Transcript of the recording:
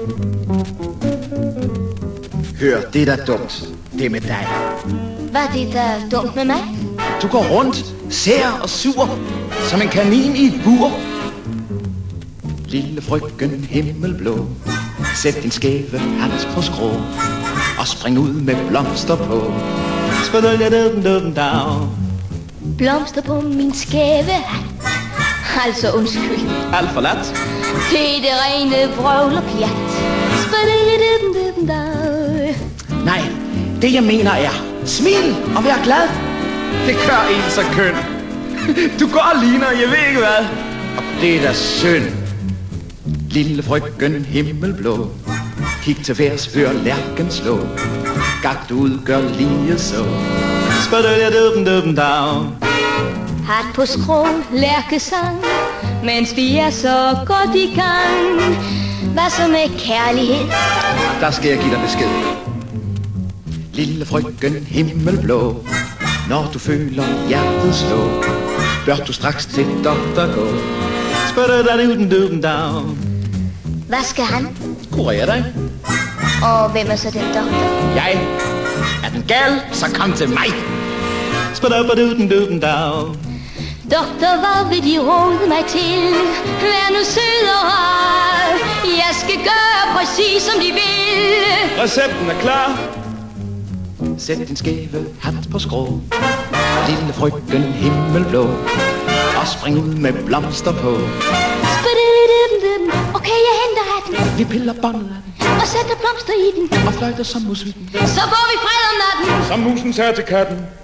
Hør, det er da dumt. Det er med dig. Hvad er det, der er dumt med mig? Du går rundt, sær og sur, som en kanin i et bur. Lille frøken himmelblå, sæt din skæve hat på skrå, og spring ud med blomster på. Blomster på min skæve hat. Altså undskyld. Alt for lat. Det er det rene vrøvl og pjat. Nej, det jeg mener er, smil og vær glad. Det gør en så køn. Du går og ligner, jeg ved ikke hvad. Og det er da synd. Lille frøken himmelblå, kig til værs, hør lærken slå. Gagt ud, gør lige så. Hat på skrå, lærkesang, mens vi er så godt i gang. Hvad så med kærlighed? Der skal jeg give dig besked. Lille frøken himmelblå, når du føler hjertet slå, bør du straks til doktor gå. Hvad skal han? Kurer dig. Og hvem er så den doktor? Jeg er den gal, så kom til mig. Doktor, hvad vil de råde mig til? Vær nu sød og rar. Jeg skal gøre præcis som de vil. Recepten er klar. Sæt din skæve hat på skrå, lille frøken himmelblå, og spring ud med blomster på. Okay, jeg henter hatten. Vi piller båndet af den, og sætter blomster i den, og fløjter som musikken, så får vi fred om natten. som musen sagde til katten.